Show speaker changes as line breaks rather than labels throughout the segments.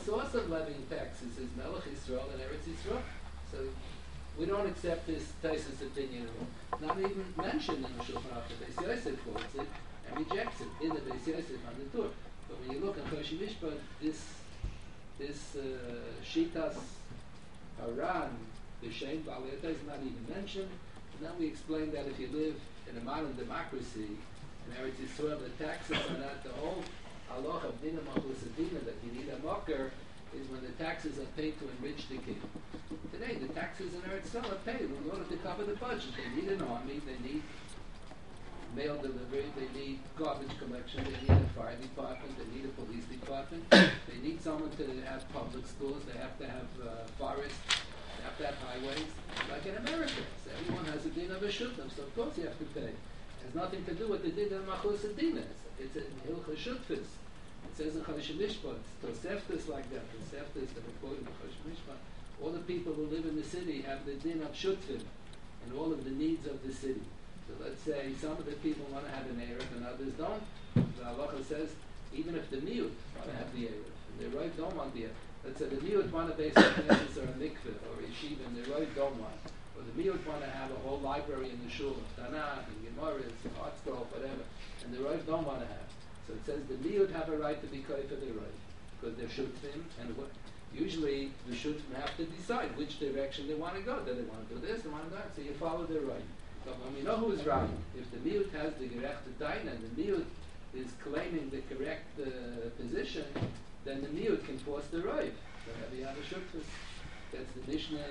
source of levying taxes is Melech Yisrael and Eretz Yisrael. So we don't accept this Taisus opinion at all. Not even mentioned in the Shulchan Aruch. The Beis Yosef quotes it and rejects it in the Beis Yosef on the Tur. But when you look at Choshi Mishpat, this Shitas Haran, B'Shem Ba'aleta is not even mentioned. And then we explain that if you live in a modern democracy, in Eretz Yisrael, the taxes are not the whole halacha of Dina Machus Adina, that you need a mocker, is when the taxes are paid to enrich the king. Today, the taxes in Eretz Yisrael are paid in order to cover the budget. They need an army, they need mail delivery, they need garbage collection, they need a fire department, they need a police department, they need someone to have public schools, they have to have forests, they have to have highways, like in America. So everyone has a din of a shuttim, so of course you have to pay. It has nothing to do with the din of machus adina. It's an hilcha shutfis. It says in Chodesh Mishpat, Toseftas like that, Toseftas that are quoted in Chodesh Mishpat. All the people who live in the city have the din of shutfim and all of the needs of the city. So let's say some of the people want to have an Erev and others don't. The halacha says even if the miut want to have the Erev and the Roiv don't want the Erev. Let's say the miut want to base on Knesset or a mikveh or a yeshiva and the Roiv don't want. Or the miut want to have a whole library in the shul of Tanakh and Gemaras, art scroll, whatever. And the Roiv don't want to have. So it says the miut have a right to be koy for the Roiv because they're shutfim and usually the shutfim have to decide which direction they want to go. Do they want to do this? They want to do that. So you follow their Roiv. So when we know who is right, if the miut has the gerechte dain and the miut is claiming the correct position, then the miut can force the Roiv. So have you have a shutfus? That's the Mishnah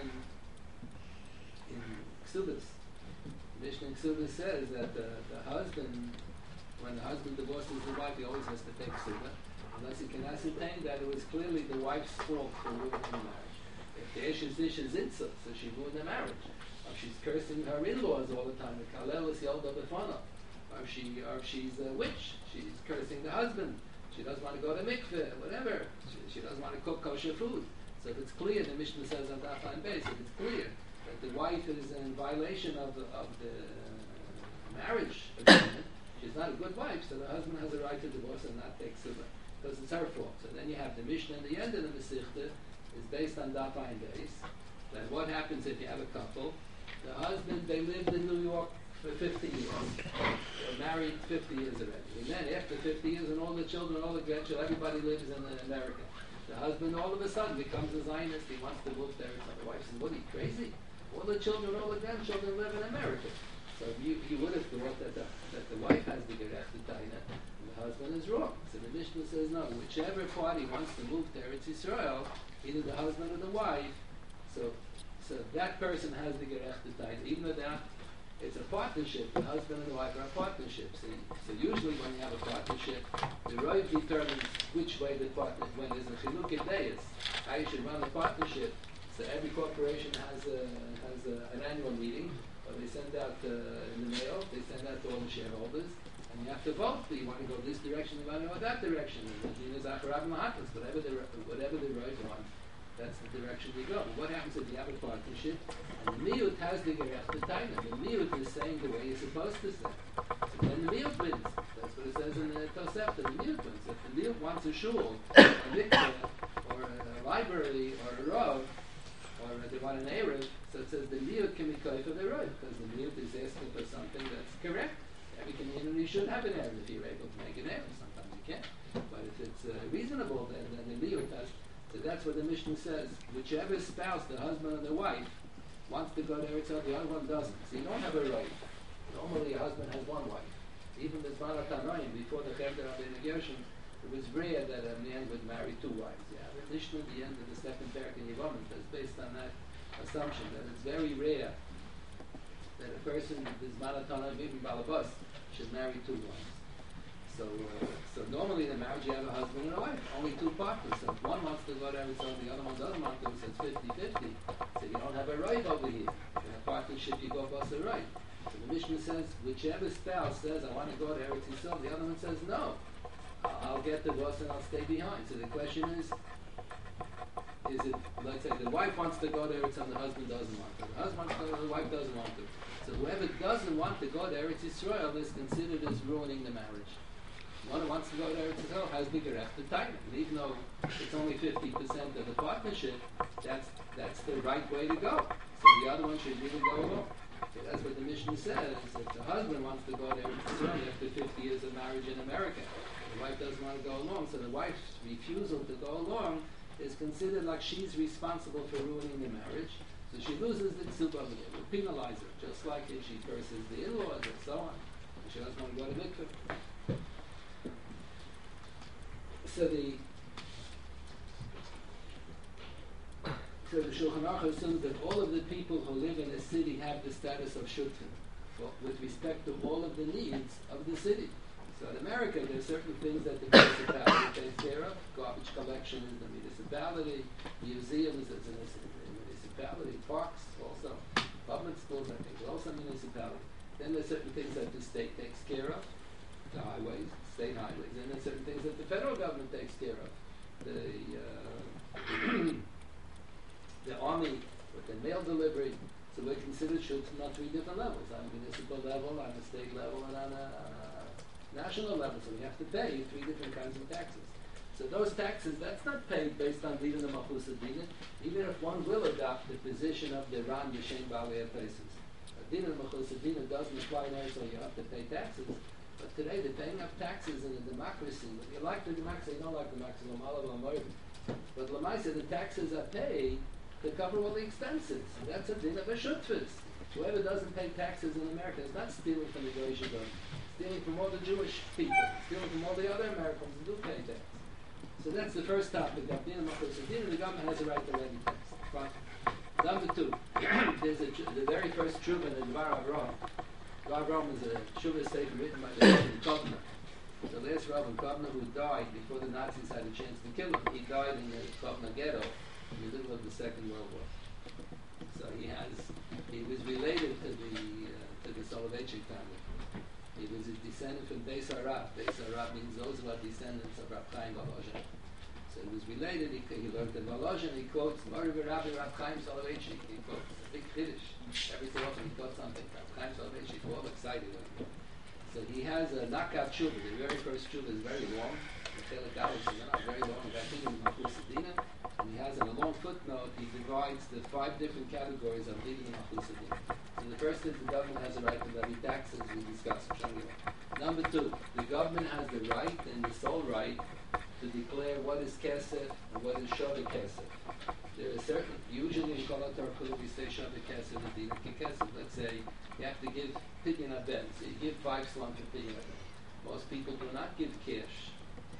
in Ksubas. The Mishnah in Ksubas says that the husband, when the husband divorces the wife, he always has to take Ksubah, unless he can ascertain that it was clearly the wife's fault for ruining the marriage. If the ish is insult, so she ruined the marriage. She's cursing her in-laws all the time. The Kalel is Yelda Befana. Or if she's a witch, she's cursing the husband. She doesn't want to go to mikveh, whatever. She doesn't want to cook kosher food. So if it's clear, the Mishnah says on that line base, if it's clear that the wife is in violation of the marriage agreement, she's not a good wife, so the husband has a right to divorce and not take suba, because it's her fault. So then you have the Mishnah in the end of the Masechta is based on that line base. Then what happens if you have a couple? The husband, they lived in New York for 50 years. They're married 50 years already. And then after 50 years, and all the children, all the grandchildren, everybody lives in America. The husband all of a sudden becomes a Zionist. He wants to move there. The wife says, what are you, crazy? All the children, all the grandchildren live in America. So you would have thought that the wife has the gerechte taina, and the husband is wrong. So the Mishnah says, no, whichever party wants to move to Eretz Yisrael, either the husband or the wife, so that person has the gerechte taina, even though it's a partnership. The husband and the wife are a partnership. So usually when you have a partnership, the Roiv determines which way the partner, when there's a chilukei deis, how you should run the partnership. So every corporation has an annual meeting, or they send out in the mail, they send out to all the shareholders, and you have to vote. Do you want to go this direction, you want to go that direction? Whatever the Roiv wants, that's the direction you go. What happens if you have a partnership and the miut has the gerechte taina? The miut is saying the way you're supposed to say. So then the miut wins. That's what it says in the Tosefta. The miut wins. If the miut wants a shul, a mikveh, or a library, or a rov, or they want an erev, so it says the miut can be koy for the rov, because the miut is asking for something that's correct. Every community should have an erev if you're able to make an erev. Sometimes you can't. But if it's reasonable, then the miut has. So that's what the Mishnah says. Whichever spouse, the husband or the wife, wants to go to Eretz Yisrael, the other one doesn't. So you don't have a right. Normally a husband has one wife. Even the Zman HaTanoim, before the Cheder Rabbeinu Gershon, it was rare that a man would marry two wives. Yeah, the Mishnah at the end of the second parak in Yevamot is based on that assumption that it's very rare that a person, the Zman HaTanoim, even Balabas, should marry two wives. So normally in a marriage you have a husband and a wife, only two partners. So if one wants to go to Eretz Yisrael, the other one doesn't want to, so it's 50-50. So you don't have a right over here. In a partnership you go both a right. So the Mishnah says, whichever spouse says, I want to go to Eretz Yisrael, the other one says, no. I'll get divorced and I'll stay behind. So the question is it, let's say the wife wants to go to Eretz Yisrael, the husband doesn't want to. The husband wants to go, the wife doesn't want to. So whoever doesn't want to go to Eretz Yisrael is considered as ruining the marriage. One who wants to go to Eretz Yisrael has bigger after time. And even though it's only 50% of the partnership, that's the right way to go. So the other one should really go along. So that's what the Mishnah says. If the husband wants to go to Eretz Yisrael after 50 years of marriage in America, the wife doesn't want to go along, so the wife's refusal to go along is considered like she's responsible for ruining the marriage. So she loses the tzubah of it. It will penalize her, just like if she curses the in-laws and so on. She doesn't want to go to mikveh. So the Shulchan Aruch assumes that all of the people who live in a city have the status of shutfim, with respect to all of the needs of the city. So in America, there are certain things that the municipality takes care of. Garbage collection is the municipality. Museums is a municipality. Parks also. Public schools, I think, is also municipality. Then there are certain things that the state takes care of. The highways, state highways. And there are certain things that the federal government takes care of. The army, with the mail delivery. So we're considered shultzim on 3 different levels. On a municipal level, on a state level, and on a national level. So we have to pay 3 different kinds of taxes. So those taxes, that's not paid based on Dina and Malchus Dina, even if one will adopt the position of the Ran Yishem Baalei Places. Dina and Malchus Dina doesn't apply now, so you have to pay taxes. But today, the paying of taxes in a democracy, if you like the democracy, you don't like the democracy, but Lamaisa, the taxes are paid to cover all the expenses. That's a din of a shutfus. Whoever doesn't pay taxes in America is not stealing from the Goyish government. Stealing from all the Jewish people. Stealing from all the other Americans who do pay tax. So that's the first topic. The government has a right to levy tax. Fine. Number 2, there's the very first tshuva in the Dvar Avraham. Dvar Avraham is a tshuva statement written by the Rabbi Kovner. The last Rabbi Kovner who died before the Nazis had a chance to kill him. He died in the Kovner ghetto in the middle of the Second World War. So he was related to the Soloveitchik family. He was a descendant from Beis Harab. Beis Harab means those who are descendants of Rab Chaim Volozhin. So he was related. He learned in Volozhin. He quotes Mori Rabbi Rab Chaim Soloveitchik. He quotes a big Kiddush. Every so often he quotes something. Rab Chaim Soloveitchik. We're all excited. So he has a knockout tshuva. The very first tshuva is very long. The Chelik Aleph is not very long. I think in Malchus Dina. And he has in a long footnote, he divides the 5 different categories of Dina and Malchus Dina. So the first is the government has a right to levy taxes, we discussed. Number 2, the government has the right and the sole right to declare what is kesef and what is shaveh kesef. There are certain, usually in Kol HaTorah we say shaveh kesef and Dina kesef. Let's say you have to give pidyon haben, so you give 5 slum for pidyon haben. Most people do not give cash.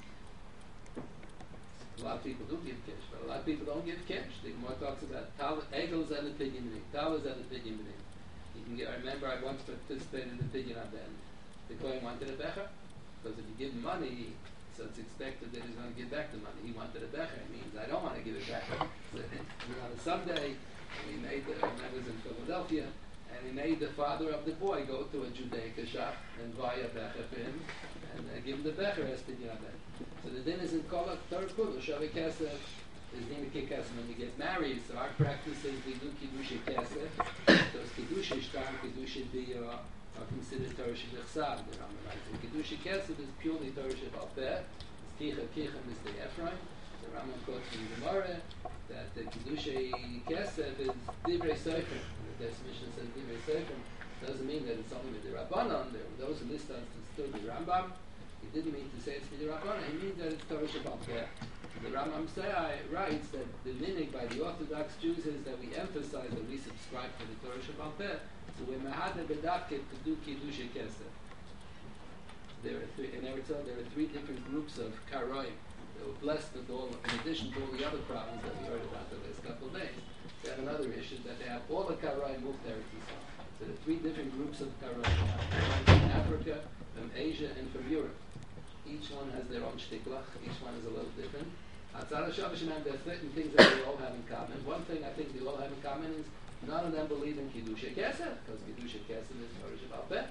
A lot of people do give cash, but a lot of people don't give cash. The Gemara talks about egels and the pidyon minim, talas and the pidyon minim. You can get, I remember I once participated in the pidyon haben. The Kohen wanted a becher, because if you give him money, so it's expected that he's going to give back the money. He wanted a becher. It means I don't want to give it back. So on a Sunday, we made I was in Philadelphia, and he made the father of the boy go to a Judaica shop and buy a becher for him, and give him the becher as pidyon haben. So the din is in Kol HaTorah Kula, Shaveh Kesef, is Dina Kesef when we get married. So our practice is we do Kiddush Kesef. Those Kiddush Ishtam, Kiddush are considered Torah Shebechsav. The Rambam writes. And Kiddush Kesef is purely Torah Shebalpeh. It's Kichem is the Ephraim. The Rambam quotes from Gemara that the Kiddush Kesef is Divrei Sefer. The definition says Divrei Sefer. Doesn't mean that it's only with the Rabbanon. There are those who list us to still the Rambam. He didn't mean to say it's with the Rabbanon. He means that it's Torah Shebalpeh. The Rambam writes that the minig by the Orthodox Jews is that we emphasize that we subscribe to the Torah Shebalpeh. So we're Mahadeh B'Davke to do Kiddush Kesef. In Eretz Yisrael, there are 3 different groups of Karoim. They were blessed with all, in addition to all the other problems that we heard about the last couple of days. They have another issue that they have all the Karoim moved to Eretz Yisrael. So there are 3 different groups of Karoim. From Africa, from Asia, and from Europe. Each one has their own shtiklach. Each one is a little different. Outside of Shabbos Shemam, there are certain things that they all have in common. One thing I think they all have in common is none of them believe in Kiddush Kesef, because Kiddush Kesef is Torah Shebalpeh.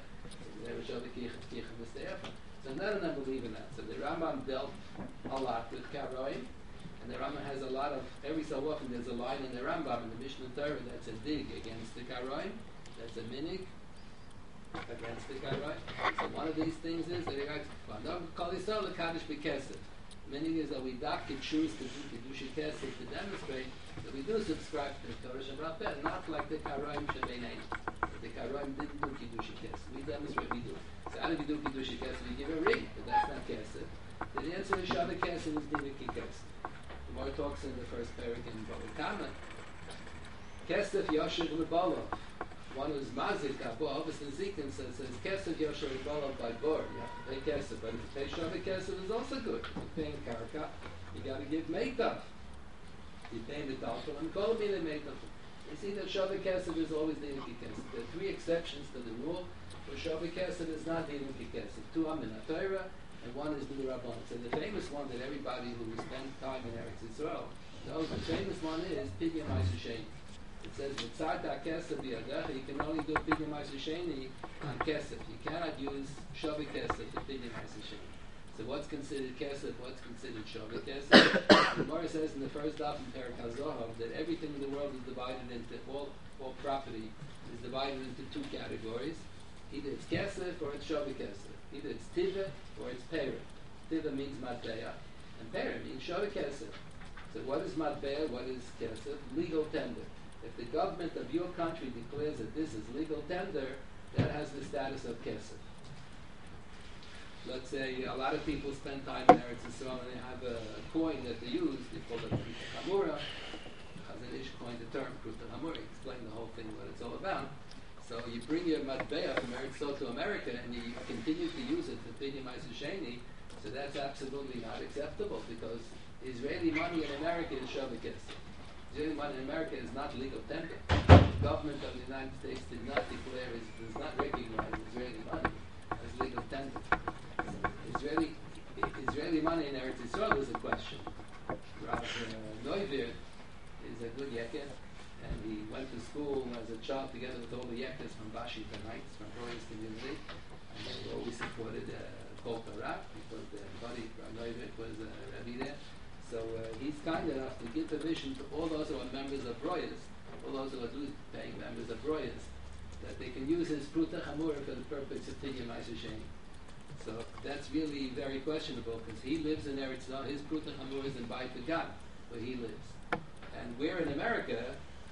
So none of them believe in that. So the Rambam dealt a lot with Karoim, and the Rambam has a lot of, every so often there's a line in the Rambam, in the Mishnah Torah, that's a dig against the Karoim, that's a minig. against the Karai. So one of these things is that the Kaddish B'Kesef. Meaning is that we can choose to do Kiddush Kesef to demonstrate that we do subscribe to the Torah Shabbat Ben, not like the Karaim Shebeinaim. The Karaim didn't do Kiddush Kesef. We demonstrate we do. So how do we do Kiddush Kesef? We give a ring, but that's not Kesef. The answer is Shabbat Kesef is Diviki Kesef. The Gemara talks in the first parak in Bava Kama. Kesef Yoshev Lebalov. One who's Mazik Abov, and Zikin says Kesef Yoshev Lebalov by Bor. You have to pay Kesef, but if you pay Shabbat Kesef is also good. If you're paying Karka, you got to give Meitav. You're paying the Talfel and Kolomine Meitav. You see that Shabbat Kesef is always the Diviki Kesef. There are three exceptions to the rule where Shabbat Kesef is not the Diviki Kesef. Two are in Torah, and one is the Rabban. So the famous one that everybody who spent time in Eretz Yisrael knows, the famous one is Pidyon Ma'aseh. It says, "V'tzarta kesef b'yadecha." You can only do Pidyon Ma'aseh Sheni on kesef. You cannot use Shabbat Kesef for Pidyon Ma'aseh Sheni. So what's considered kesef? What's considered Shabbat Kesef? The Gemara says in the first daf in Perek HaZohar that everything in the world is divided into all property is divided into two categories. Either it's kesef or it's Shabbat Kesef. Either it's tiva or it's pera. Tiva means matbeya, and pera means Shabbat Kesef. So what is matbeya? What is kesef? Legal tender. If the government of your country declares that this is legal tender, that has the status of kesef. Let's say a lot of people spend time in Eretz Yisrael and they have a coin that they use. They call it Pruta Hamura. Chazon Ish coined the term Pruta Hamura. Explain the whole thing, what it's all about. So you bring your matbeya from Eretz Yisrael to America and you continue to use it for Pidyon Ma'aseh Sheni. So that's absolutely not acceptable because Israeli money in America is Shabbat Kesef. Israeli money in America is not legal tender. The government of the United States did not declare, does not recognize Israeli money as legal tender. Israeli money in Eretz Yisrael is a question. Rav Neuwirth is a good yekker, and he went to school as a child together with all the yekkers from Bashi Tanites, from Roy's community, and they always supported Kol Torah because their buddy Rav Neuwirth was a Rebbe there. So he's kind enough to give permission to all those who are members of Royas, all those who are paying members of Royas, that they can use his Pruta Hamura for the purpose of Pidyon Ma'aseh Sheni. So that's really very questionable because he lives in Eretz Yisrael. His Pruta Hamura is in Beit Hagan, where he lives. And we're in America,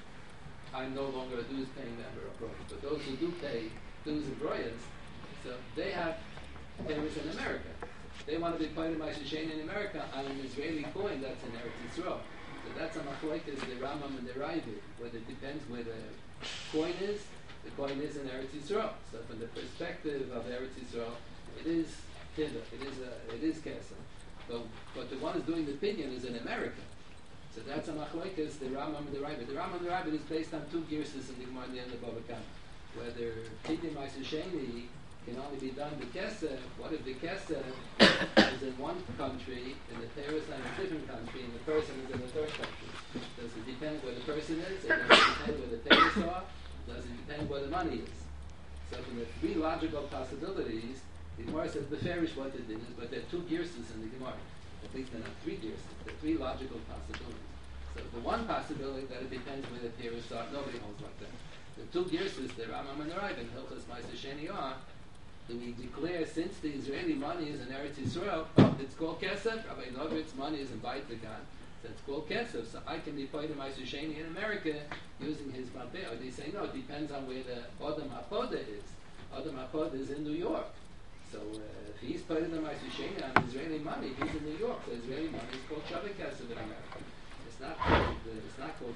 I'm no longer a dues paying member of Royas. But those who do pay dues of Royas, so they have parents in America. They want to be part of Ma'aseh Sheni in America on an Israeli coin that's in Eretz Yisrael. So that's a machlokes, the Rambam and the Ravid, where it depends where the coin is. The coin is in Eretz Yisrael. So from the perspective of Eretz Yisrael, it is tiva, it is kesef. But the one who's doing the pidyon is in America. So that's a machlokes, the Rambam and the Ravid. The Rambam and the Ravid is based on two girses in the Gemara in the end of Bava Kama. Whether Pidyon Ma'aseh Sheni can only be done with kesef. What if the kesef is in one country and the Torah is in a different country and the person is in a third country? Does it depend where the person is? Does it depend where the Torah are? Does it depend where the money is? So from the three logical possibilities, the Gemara says the fairish what it is, but there are two girses in the Gemara. At least there are not three girses. There are three logical possibilities. So the one possibility that it depends where the Torah are, nobody holds like that. The two girses, the Rambam and the Rav in Hilchos Ma'aseh Sheni are, do we declare since the Israeli money is in Eretz Yisrael, it's called kesef. Rabbi Neuwirth's money is in Beit Hagan, so it's called kesef. So I can be part of Ma'aseh Sheni in America using his matbeya. Or they say no, it depends on where the Adam HaPoda is. Adam HaPoda is in New York. So if he's part of the Ma'aseh Sheni on Israeli money, he's in New York. So Israeli money is called Shabbat Kesef in America. It's not called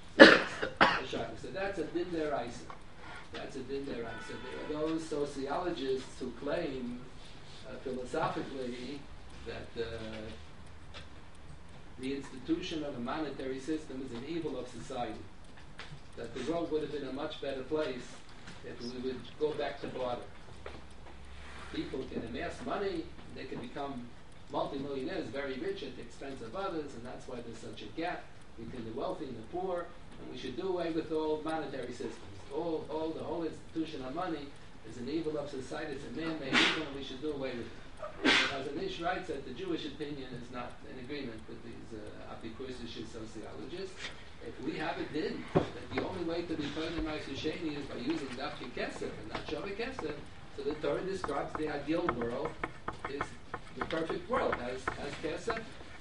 kesef. So that's a din deraisa. That's a din deraisa. There are those sociologists who claim philosophically that the institution of a monetary system is an evil of society. That the world would have been a much better place if we would go back to barter. People can amass money, they can become multimillionaires, very rich at the expense of others, and that's why there's such a gap between the wealthy and the poor, and we should do away with all monetary systems. The whole institution of money is an evil of society, it's a man-made evil, and we should do away with it. Chazon Ish writes that the Jewish opinion is not in agreement with these apikursische sociologists. If we have it then, that the only way to be part of Ma'aseh Sheni is by using Dafke Kesef and not Shabbat Kesef, So the Torah describes the ideal world is the perfect world, has Kesef.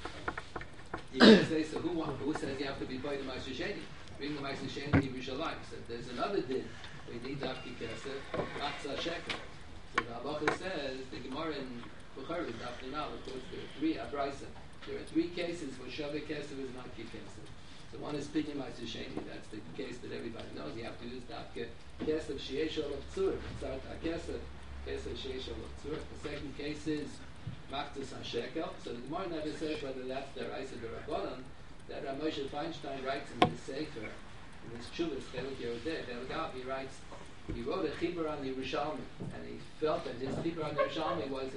You can say, so who says you have to be by the Ma'aser Sheni? Bring the Ma'aser Sheni to Yerushalayim. So there's another din. We need Dafki Kesef, Matzah Shekel. So the halacha says, the Gemara in Bukhari, Daf Nunal, of course, there are three abraisa. There are three cases where Shaveh Kesef is not Kesef. So one is Pidyon Ma'aser Sheni. That's the case that everybody knows. You have to use Dafki Kesef Sheyesh Olav Tzur. Tzart HaKesef, Kesef Sheyesh Olav Tzur. The second case is Machzas HaShekel. So the Gemara never says whether that's the Raisa or Rabbanan. That Rav Moshe Feinstein writes in his Sefer, in his Chuvas, Chelek Yerodeh, he writes, he wrote a Chibur on the Yerushalmi, and he felt that his Chibur on the Yerushalmi was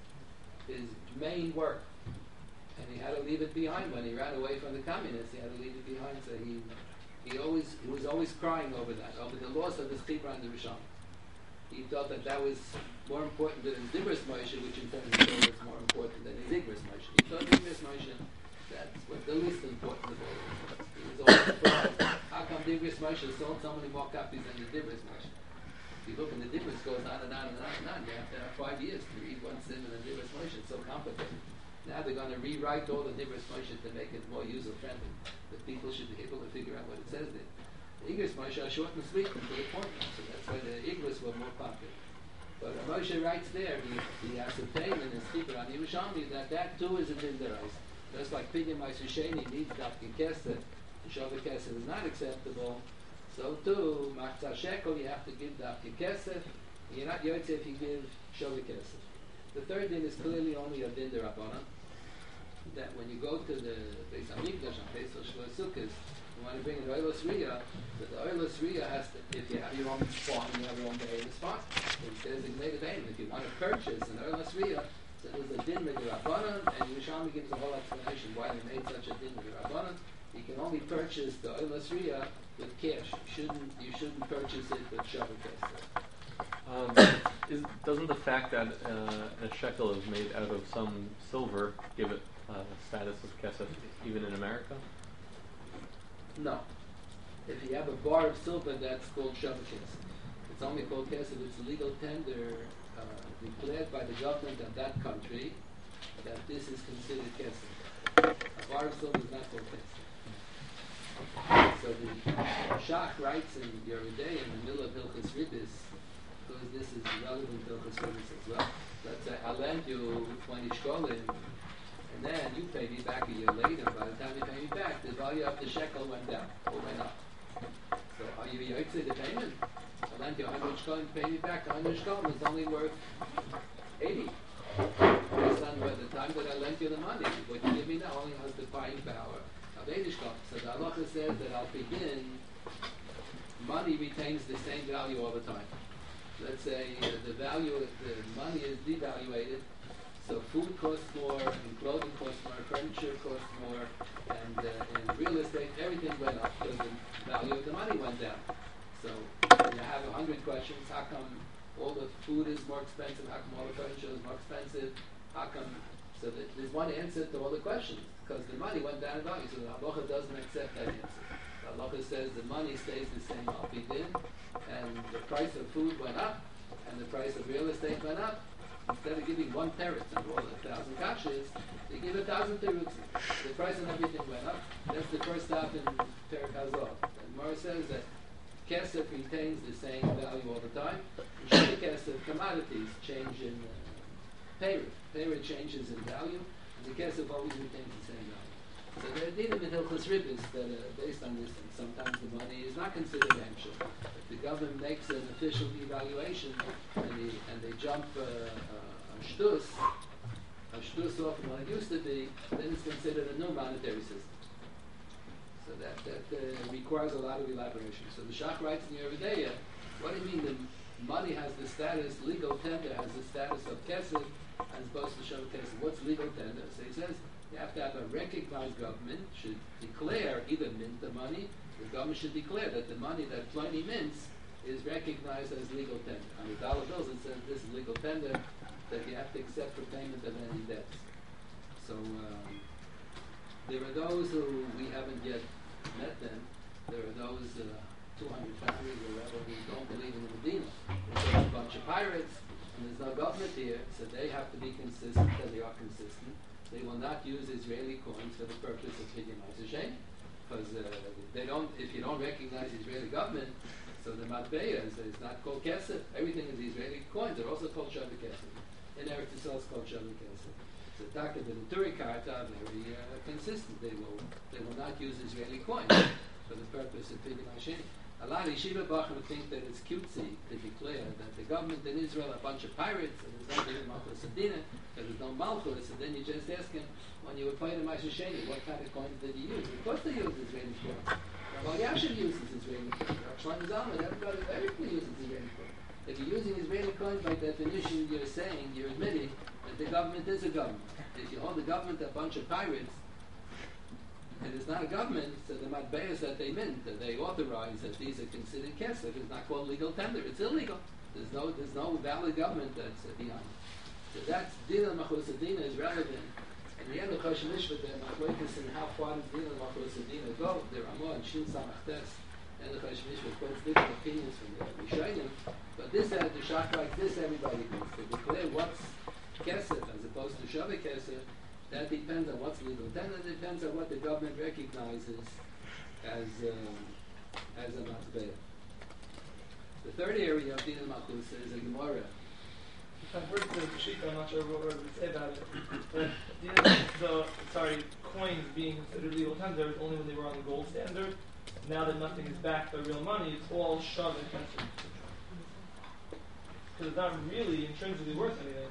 his main work. And he had to leave it behind when he ran away from the communists. He had to leave it behind, so he was always crying over that, over the loss of his Chibur on the Yerushalmi. He felt that was more important than his Dibros Moshe, which in turn he thought was more important than his Igros Moshe. He thought Igros Moshe, that's what the least important of all. He was always surprised. How come Dibros Moshe sold so many more copies than the Dibros Moshe? If you look in the Dibros, goes on and on and on and on. You have to have 5 years to read one sim and the Dibros Moshe. It's so complicated. Now they're going to rewrite all the Dibros Moshe to make it more user-friendly. That people should be able to figure out what it says there. The Igros Moshe are short and sweet and to the point. So that's why the Igros were more popular. But Moshe writes there, he ascertained in his Chibur on Yerushalmi that too is a din deraisa. Just like Pidyon Ma'aser Sheni needs Dafki Kesef, Shaveh Kesef is not acceptable. So too, Matzah Shekel, you have to give Dafki Kesef. You're not Yotze if you give Shaveh Kesef. The third din is clearly only a din derabanan. That when you go to the Beis Hamikdash on Pesach Shvua Sukkos, you want to bring an Oilos Riyah, but the Oilos Riyah has to, if you have your own farm, you have your own behemoth, it's fine. It's designated behemoth. If you want to purchase an Oilos Riyah, so there's a din midrabanan, and Yerushalmi gives a whole explanation why they made such a din midrabanan. You can only purchase the Oilos Riyah with cash. You shouldn't purchase it with Shaveh Kesef.
Doesn't the fact that a shekel is made out of some silver give it status of kesef even in America?
No. If you have a bar of silver, that's called Shaveh Kesef. It's only called kesef. It's a legal tender declared by the government of that country that this is considered kesef. A bar of silver is not called kesef. So the Shach writes in Yerodeh in the middle of Hilchos Ribis, because this is relevant to Hilchos Ribis as well. Let's say I lend you 20 shkolim, and then you pay me back a year later. By the time you pay me back, the value of the shekel went down or went up. So are you Yotze the payment? I lent you 100 shkolim, pay me back 100 shkolim is only worth 80. Based on the time that I lent you the money, what you give me now only has the buying power of 80 shkolim. So the halacha says that I'll begin, money retains the same value all the time. Let's say the value of the money is devaluated, so food costs more, and clothing costs more, furniture costs more, and in real estate everything went up because the value of the money went down. So you have 100 questions. How come all the food is more expensive? How come all the furniture is more expensive? How come? So there's one answer to all the questions because the money went down in value. So the halacha doesn't accept that answer. The halacha says the money stays the same al pi din, and the price of food went up, and the price of real estate went up. Instead of giving 1 teretz and all 1,000 kashas, they give 1,000 terutzim. The price of everything went up. That's the first stop in Perek Hazor. And Mara says that kesef retains the same value all the time. In Shaveh Kesef, commodities change in payrit. Payrit changes in value, and the kesef always retains the same value. So there are dinim in Hilchos Ribis that are based on this, and sometimes the money is not considered actual. If the government makes an official evaluation and they jump a shtus off from what it used to be, then it's considered a new monetary system. So that requires a lot of elaboration. So the Shach writes in Yerodeh, what do you mean the money has the status, legal tender has the status of kesef as opposed to Shaveh Kesef? What's legal tender? So he says, you have to have a recognized government should declare, either mint the money, the government should declare that the money that Pliny mints is recognized as legal tender. On the dollar bills it says this is legal tender that you have to accept for payment of any debts. So there are those who we haven't yet met them. There are those 200 families or whatever who don't believe in the Medina. There's a bunch of pirates. and there's no government here, so they have to be consistent, and they are consistent. They will not use Israeli coins for the purpose of Pidyon Hashem, because they don't. If you don't recognize the Israeli government, so the matbeya is not called kesef. Everything is Israeli coins. They're also called shavik kesef. In Eretz Yisrael, it's called shavik kesef. So Taka the Turi Karta are very consistent. They will not use Israeli coins for the purpose of Pidyon Hashem. A lot of yeshiva bachim think that it's cutesy to declare that the government in Israel are a bunch of pirates and there's nothing in Malchus Adina, that there's no Malchus, and then you just ask him, when you were fighting Mashasheni, what kind of coins did you use? Of course they use Israeli coins. Rabbi Yashin uses Israeli coins. Rabbi Shlomo Zalman, everybody uses Israeli coins. If you're using Israeli coins, by definition, you're saying, you're admitting that the government is a government. If you hold the government a bunch of pirates, and it's not a government, so the matbeas that they mint, that they authorize that these are considered kesef, is not called legal tender. It's illegal. There's no valid government that's beyond it. So that's Dina Machos Adina is relevant. And the end of Chosh Mishpat, the Machloikas and how far does Dina Machos Adina go? There are more in Shin Samach Tes, and the Chosh Mishpat quotes different opinions from the Rishonim. But this, the Shach like this, everybody agrees. To declare what's kesef as opposed to Shavik kesef, that depends on what's legal tender. It depends on what the government recognizes as a matbeya. The third area of Dina Machus is a Gemara.
I've heard the Shita, I'm not sure what to say about it. But coins being considered legal tender is only when they were on the gold standard. Now that nothing is backed by real money, it's all shoved against it. Because it's not really intrinsically worth anything.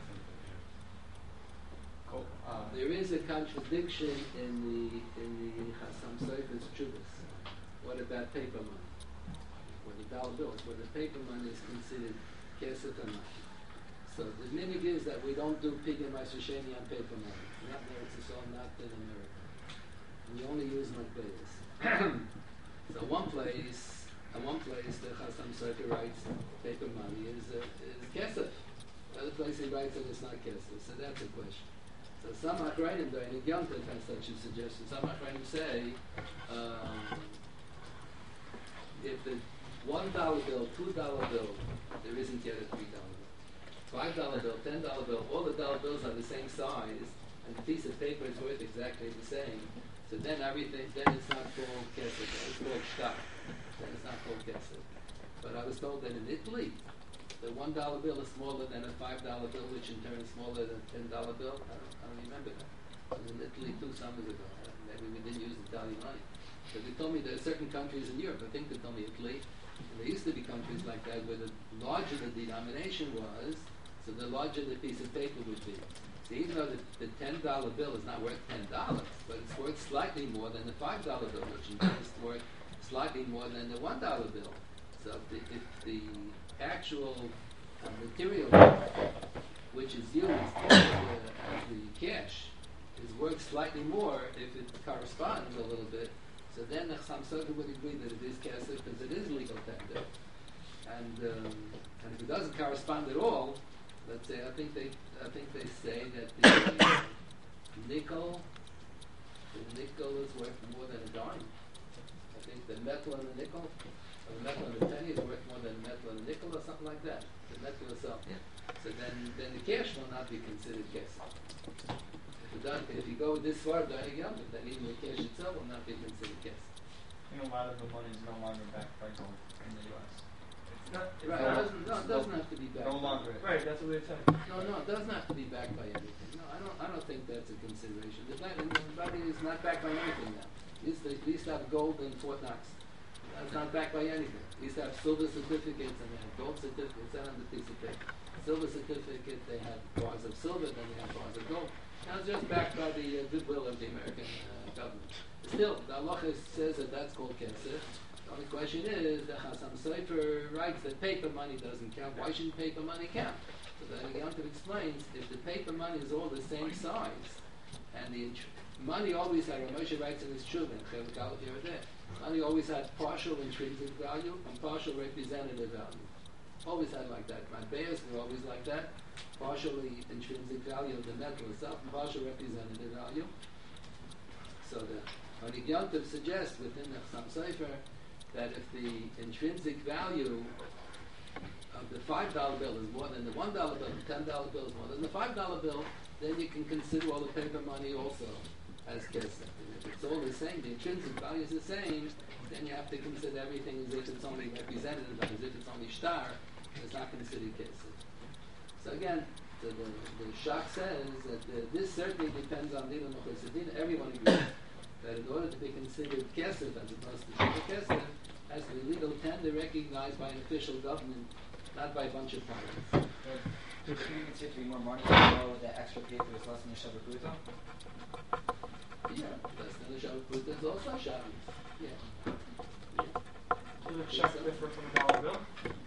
There is a contradiction in the Chassam Sofer's Chuvas. What about paper money? Or the dollar bills, where the paper money is considered kesef or not. So the minhag is that we don't do Pidyon Hashem on paper money. Not in Eretz Yisrael, not in America. We only use matbeyas. So one place, the Chassam Sofer writes paper money is kesef. Other place he writes that it's not kesef. So that's a question. So some Achrayim, during the Yontif has such a suggestion. Some Achrayim say, if the $1 bill, $2 bill, there isn't yet a $3 bill. $5 bill, $10 bill, all the dollar bills are the same size, and the piece of paper is worth exactly the same. So then it's not called kesef, it's called shtak. Then it's not called kesef. But I was told that in Italy, the $1 bill is smaller than a $5 bill, which in turn is smaller than a $10 bill. I don't remember that. I was in Italy 2 summers ago. Maybe we didn't use Italian money. But they told me there are certain countries in Europe, I think they told me Italy, and there used to be countries like that where the larger the denomination was, so the larger the piece of paper would be. So even though the $10 bill is not worth $10, but it's worth slightly more than the $5 bill, which in turn is worth slightly more than the $1 bill. So if the actual material which is used as the cash is worth slightly more if it corresponds a little bit, so then the Chassam Sofer would agree that it is kesef because it is legal tender. And if it doesn't correspond at all, let's say I think they say that the nickel is worth more than a dime. I think the metal and the nickel, or the metal and the penny is worth more than the metal and the nickel, or something like that. The metal itself. Yeah. So then the cash will not be considered kesef. If you go this far, then even the cash itself will not be considered kesef.
I think a lot of the money is no longer backed by gold in the U.S.
It doesn't have to be backed.
No longer.
Right, that's what they're saying.
No, it doesn't have to be backed by anything. No, I don't think that's a consideration. The money is not backed by anything now. We used to have gold in Fort Knox. It's not backed by anything. We used to have silver certificates and they had gold certificates and on the piece of paper. Silver certificate, they had bars of silver, then they had bars of gold. Now it's just backed by the goodwill of the American government. Still, the halacha says that that's called kesef. The only question is, the Chassam Sofer writes that paper money doesn't count. Why shouldn't paper money count? So then Yontif explains, if the paper money is all the same size, and the money always had, Moshe writes in his children, money always had partial intrinsic value and partial representative value. Always had like that. Matbeas were always like that. Partially intrinsic value of the metal itself and partial representative value. So the Hanik Yontif suggests within the Chassam Sofer that if the intrinsic value of the $5 bill is more than the $1 bill, the $10 bill is more than the $5 bill, then you can consider all the paper money also as kesef. And if it's all the same, the intrinsic value is the same, then you have to consider everything as if it's only representative, as if it's only star, it's not considered kesef. So again, the Shach says that this certainly depends on Dina Mochesed. Everyone agrees that in order to be considered kesef as opposed to Shiva kesef, has to be legal tender recognized by an official government, not by a bunch of pirates.
Should you consider to be more money, although the extra paper is less than the Shabbat Pruta?
Yeah, less than the Shabbat Pruta is also Shabbat. Yeah.
Does a check differ from a dollar bill?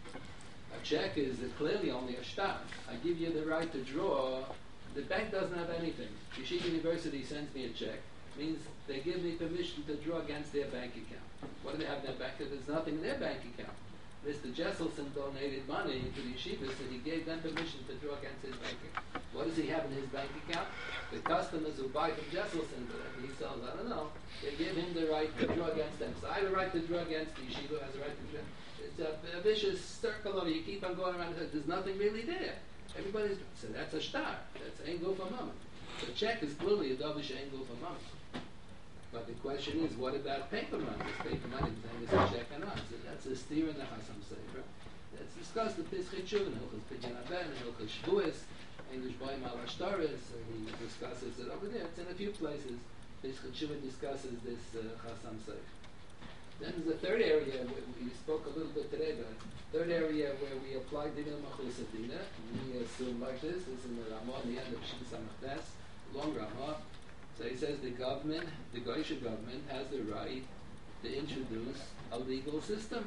A check is clearly only a star. I give you the right to draw. The bank doesn't have anything. Yeshiva University sends me a check. Means they give me permission to draw against their bank account. What do they have in their bank account? There's nothing in their bank account. Mr. Jesselson donated money to the yeshivas and he gave them permission to draw against his bank account. What does he have in his bank account? The customers who buy from Jesselson, whatever he sells, I don't know, they give him the right to draw against them. So I have a right to draw against the yeshiva, has a right to draw. It's a vicious circle of you keep on going around. There's nothing really there. Everybody's, so that's a star. That's ain't go for moment. The check is clearly a dovish ain't go for moment. But the question is, what about paper money? Is paper money the same as a check or not? So that's a steer in the Chasam Sofer. Let's discuss the Pesach Shuv and Hilchos Pidyon Haben and Hilchos Shavuos, English Boim al Ashtaris, and he discusses it over there. It's in a few places. Pesach Shuv discusses this Chasam Sofer. Then there's a third area where we spoke a little bit today about. Third area where we apply Dinah Machusadina. We assume like this. This is in the Ramah, the end of Shin Samachtes, long Ramah. So he says the government, the Goyish government, has the right to introduce a legal system.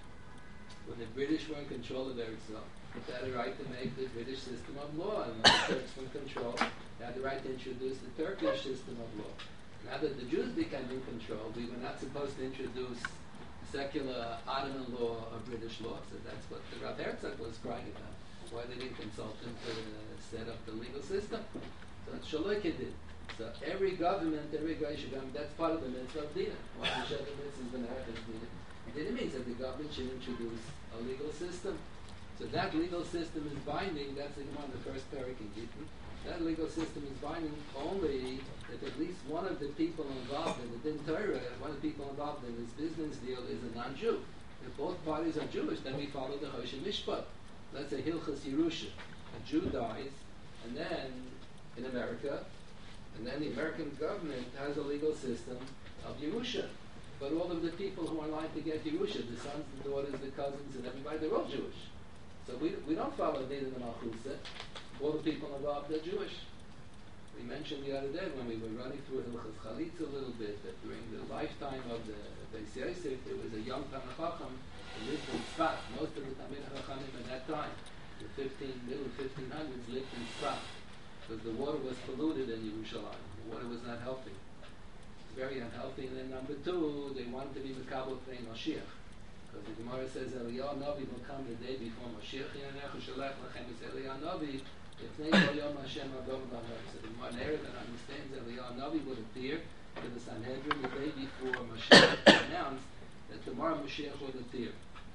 When the British were in control of Eretz Yisrael, they had the right to make the British system of law, and when the Turks were in control, they had the right to introduce the Turkish system of law. Now that the Jews became in control, we were not supposed to introduce secular Ottoman law or British law, so that's what the Rav Herzog was crying about. Why they didn't consult him to set up the legal system. So that's Shaloike did. So every government, every Goyish government, that's part of the mitzvah of Dina. What the Sheva mitzvah is going to happen is Dina. Dina means that the government should introduce a legal system. So that legal system is binding, that's the one, the first parak in Gittin. That legal system is binding only if at least one of the people involved in the Din Torah, one of the people involved in this business deal is a non-Jew. If both parties are Jewish, then we follow the Choshen Mishpat. Let's say Hilchas Yerusha. A Jew dies, and then in America, and then the American government has a legal system of Yerusha. But all of the people who are in line to get Yerusha, the sons, the daughters, the cousins, and everybody, they're all Jewish. So we don't follow Dina the Malchusa. All the people involved are Jewish. We mentioned the other day when we were running through Hilchas Chalitza a little bit that during the lifetime of the Beis Yosef, there was a young Talmid Chacham who lived in Tzfat. Most of the Talmid Chachamim at that time, the middle 1500s, lived in Tzfat. Because the water was polluted in Yerushalayim. The water was not healthy. Very unhealthy. And then number two, they wanted to be Mekabel Pnei Mashiach. Because the Gemara says Eliyahu Navi will come the day before Mashiach. Yinenechu shalach lachem is Eliyahu Navi. Ifnei kol yom Hashem adov b'amor. So the Gemara that understands Eliyahu Navi would appear to the Sanhedrin the day before Mashiach announced that tomorrow Mashiach would appear.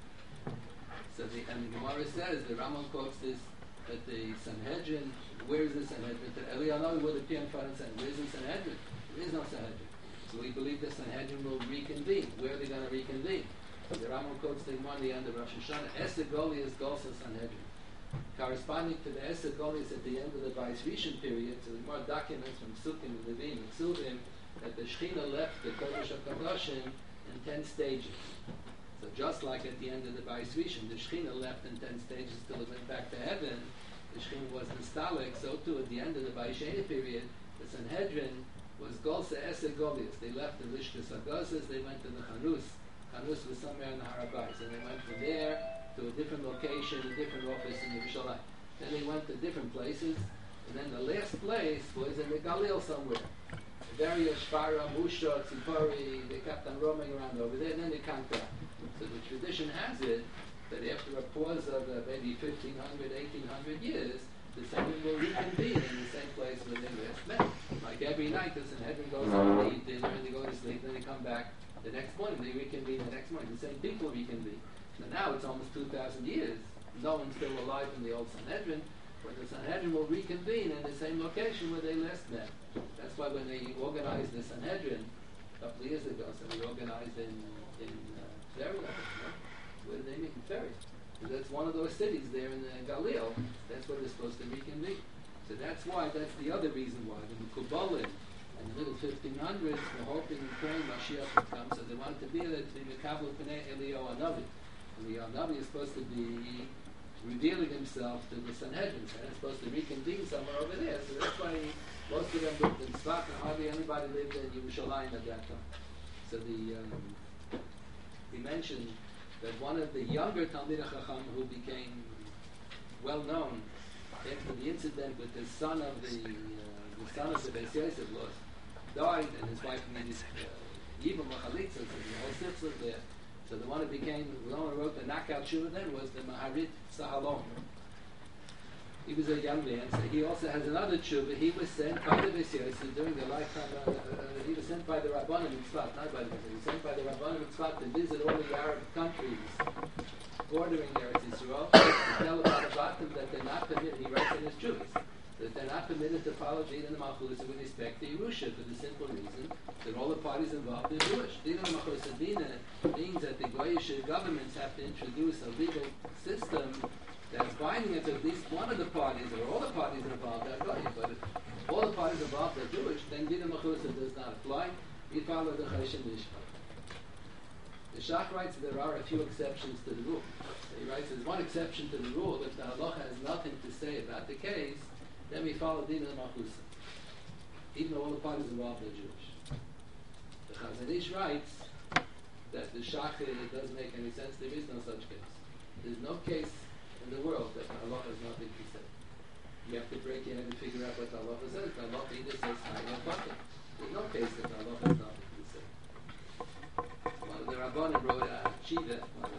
So the Gemara says, the Rambam quotes this, that the Sanhedrin, where is the Sanhedrin? That Eliyahu Navi would appear in front of the Sanhedrin. Where is the Sanhedrin? There is no Sanhedrin. So we believe the Sanhedrin will reconvene. Where are they going to reconvene? The Rambam quotes the Gemara at the end of Rosh Hashanah. Esther Goliath Golsa Sanhedrin. Corresponding to the Esther Goliath at the end of the Bais Rishon period, so the Gemara documents from Sukkim, Levim, and Ksuvim, that the Shechina left the Kodesh HaKadoshim in 10 stages. So just like at the end of the Bais Rishon, the Shechina left in 10 stages till it went back to heaven, the Shechina was nostalgic, so too at the end of the Bais Sheni period, the Sanhedrin was Golsa Esther Goliath. They left the Lishkas HaGozes, they went to the Chanus. Chanus was somewhere in the Har HaBayis, and they went from there to a different location, a different office in Yerushalayim. Then they went to different places, and then the last place was in the Galil somewhere. Various Shfara, Musha, Tzipori, they kept on roaming around over there, and then they camped out. So the tradition has it that after a pause of maybe 1,500, 1,800 years, the Sanhedrin will reconvene in the same place where they last met. Like every night, the Sanhedrin goes out to eat dinner, and they go to sleep, then they come back the next morning, they reconvene the next morning. The same people reconvene. So now it's almost 2,000 years no one's still alive in the old Sanhedrin, but the Sanhedrin will reconvene in the same location where they last met. That's why when they organized the Sanhedrin a couple of years ago, so we organized in Ferry, where did they meet in Ferry? That's one of those cities there in Galil. That's where they're supposed to reconvene. So that's the other reason why. The Mekubalim in the middle 1500s were hoping and praying Mashiach would come, so they wanted to be there to be Mekabel Pnei Eliyahu Hanavi. Eliyahu Hanavi is supposed to be revealing himself to the Sanhedrin, and it's supposed to reconvene somewhere over there. So that's why most of them lived in Tzfat, and hardly anybody lived in Yerushalayim at that time. So he mentioned that one of the younger Talmidei Chacham who became well known after the incident with the son of the Beis Yosef lost, died, and his wife needed Yibam Machalitza, so the whole six was there. So the one who wrote the knockout shuvah then was the Maharit Sahalom. He was a young man, so he also has another shuvah. He was sent by the Beis Yosef during the lifetime. He was sent by the Rabbanim in Tzfat, not by the Beis Yosef. He was sent by the Rabbanim in Tzfat to visit all the Arab countries bordering Eretz Yisrael to tell about the bottom that they're not permitted. He writes in his shuvahs that they're not permitted to follow Din and Malchus with respect to Yerusha for the simple reason that all the parties involved are Jewish. Din and Malchus means that the Goyish governments have to introduce a legal system that's binding it to at least one of the parties, or all the parties involved are Goyish. But if all the parties involved are Jewish, then Din and Malchus does not apply. We follow the Choshen Mishpat. The Shach writes that there are a few exceptions to the rule. He writes there's one exception to the rule. If the halacha has nothing to say about the case, then we follow Din and Malchus, even though all the parties involved are Jewish. The Chazon Ish writes that the Shach doesn't make any sense. There is no such case. There's no case in the world that the halacha has nothing to say. You have to break your head and figure out what the halacha says. The halacha either says Chai or Pater. There's no case that the halacha has nothing to say. One of the Rabbanim wrote a Chidah,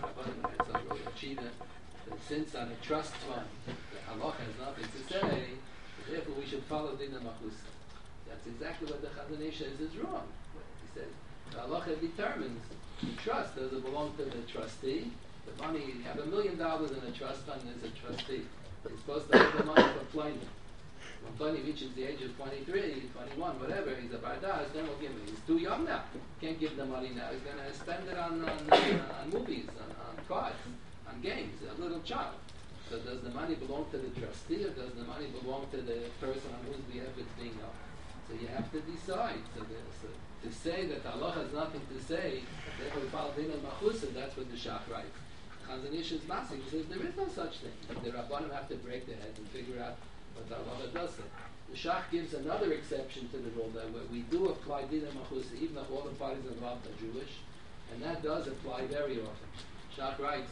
that since on a trust fund the halacha has nothing to say, therefore we should follow Din and Malchus. That's exactly what the Chazon Ish says is wrong. He says the halacha determines the trust. Does it belong to the trustee? The money, you have $1 million in a trust fund as a trustee. You're supposed to have the money for Pliny. When Pliny reaches the age of 23, 21, whatever, he's a bardas, then we'll give him. He's too young now. Can't give the money now. He's going to spend it on movies, on cards, on games. A little child. So does the money belong to the trustee, or does the money belong to the person on whose behalf it's being held? So you have to decide. So to say that Allah has nothing to say, therefore we follow Din and Malchus, that's what the Shach writes. Chazon Ish is massive. He says there is no such thing. The Rabbanim have to break their heads and figure out what the Allah does say. The Shach gives another exception to the rule that where we do apply Din and Malchus even if all the parties involved are Jewish, and that does apply very often. Shach writes,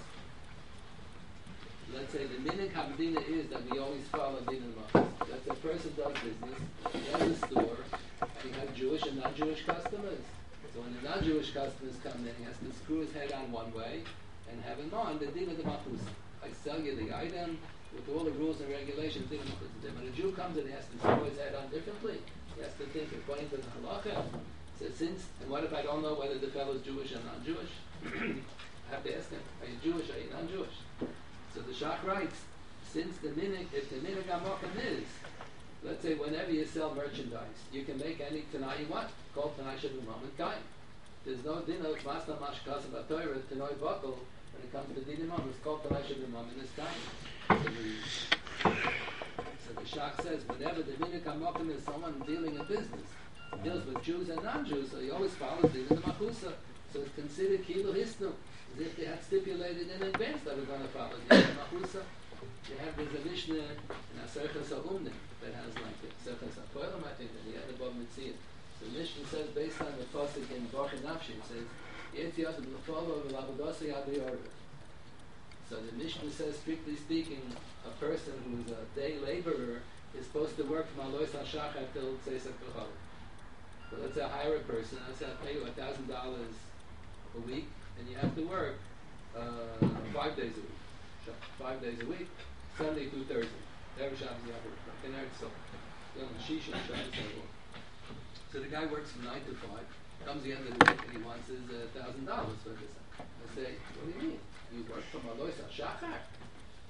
let's say the minhag hamdina is that we always follow Din and Malchus. That the person does business, he has a store, and he has Jewish and non-Jewish customers. So when the non-Jewish customers come in, he has to screw his head on one way and have in mind the Din of the Malchus. I sell you the item with all the rules and regulations. Din of the Malchus. When a Jew comes in, he has to screw his head on differently. He has to think according to the halacha. So and what if I don't know whether the fellow is Jewish or non-Jewish? I have to ask him, are you Jewish or are you non-Jewish? So the Shach writes, since the minhag, if the minhag amokim is, let's say whenever you sell merchandise, you can make any tanai you want, called tanai shabumam and kain. There's no din of masna mashkas of a Torah, tanoi bakal, when it comes to din imam, it's called tanai shabumam and it's kain. So the Shach says, whenever the minhag amokim is someone dealing in business, deals with Jews and non-Jews, so he always follows din in the machusa. So it's considered kilu hisnu. As if they had stipulated in advance that we're going to follow the Machusa. There's a Mishnah in Aserchas HaUmnim that has like it. Aserchas HaPoilam, I think, and the other Bob Mitzvah. So the Mishnah says, based on the Pasuk in Baruch Nafshi, it says, Yetziyat B'Lefolo V'Lavodosi Adi Orva. So the Mishnah says, strictly speaking, a person who is a day laborer is supposed to work from Alois HaShachar till Tzeisak B'Chol. So let's say I hire a person, let's say I pay you $1,000 a week, and you have to work 5 days a week. 5 days a week, Sunday through Thursday. Every Shabbos you have to work. In Eretz Yisrael. So the guy works from 9 to 5, comes the end of the week and he wants his $1,000 for this. I say, what do you mean? You work from Alois HaShachar?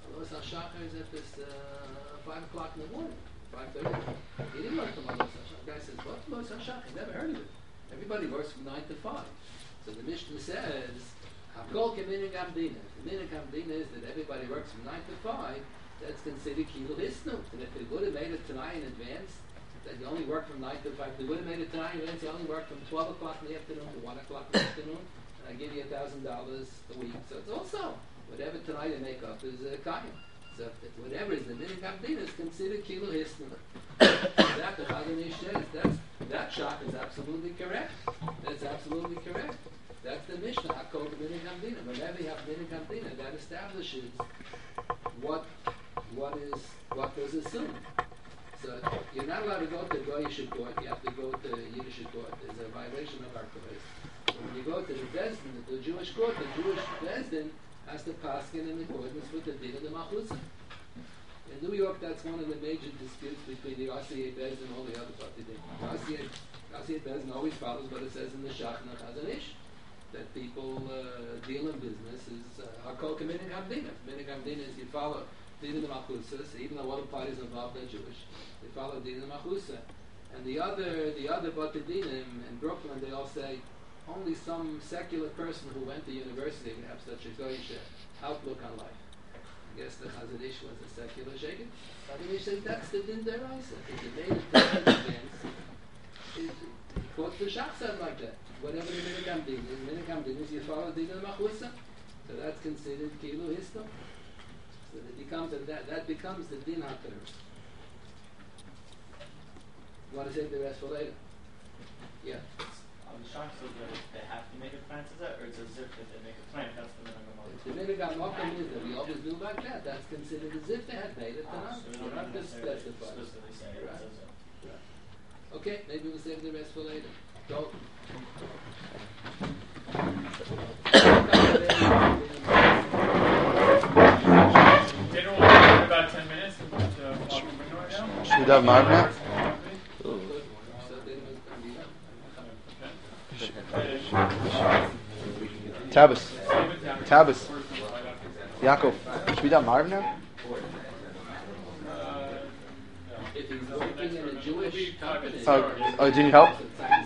Malos HaShachar is at this 5 o'clock in the morning, 5:30. He didn't learn from Malos HaShachar. The guy says, what Malos HaShachar? Never heard of it. Everybody works from 9 to 5. So the Mishnah says, Hakol Keminig Amdina. The Minig Amdina is that everybody works from 9 to 5. That's considered Kilo Hisnut. And if they would have made it tonight in advance, that you only work from 9 to 5. If they would have made it tonight in advance, you only work from 12 o'clock in the afternoon to 1 o'clock in the afternoon. And I give you $1,000 a week. So it's also, whatever tonight you make up is Kayan. So if whatever is the Minig Amdina is considered Kilo Hisnut. That the Chazon Ish says, that shot is absolutely correct. That's absolutely correct. That's the Mishnah, Hakol Minig Amdina. Whenever you have Minig Amdina, that establishes what was assumed. So you're not allowed to go to Goyish court. You have to go to Yiddish court. There's a violation of our Torah. When you go to the Bezdin, the Jewish court, the Jewish Bezdin has to paskin in accordance with the din of the Machusa. In New York, that's one of the major disputes between the RCA Bezdin and all the other parties. RCA Bezdin always follows what it says in the Shach and the Chazon Ish, that people deal in business is Hakol Keminig Amdina. Minig Amdina is you follow din of the Machusa, so even though all the parties involved are Jewish, they follow din of the Machusa. And the other Batadinim in Brooklyn, they all say only some secular person who went to university would have such a goyish outlook on life. I guess the Chazon Ish was a secular shaken. Chazon Ish said that's the din deraisa. If you made it to advance, quotes the Shach said like that. Whatever the Minig Amdina is, you follow din of the Machusa. So that's considered Kilo Hisnut. So that becomes the din HaTorah. You want to save the rest for later? Yeah.
The Shach says that they have to make a plan to that, or it's as if they make a plan, that's the minimum.
The Minig Amdina is that we always do like that. That's considered as if they had made it tonight.
So
You're not just specified.
Explicitly saying it
Right.
says so.
Right. Okay, maybe we'll save the rest for later. Go.
Dinner will be in about 10 minutes. Right now.
Should we have Marv now? Tabbas. Yaakov. Should we have Marv now?
If he's working in a Jewish company,
Oh, do you need help?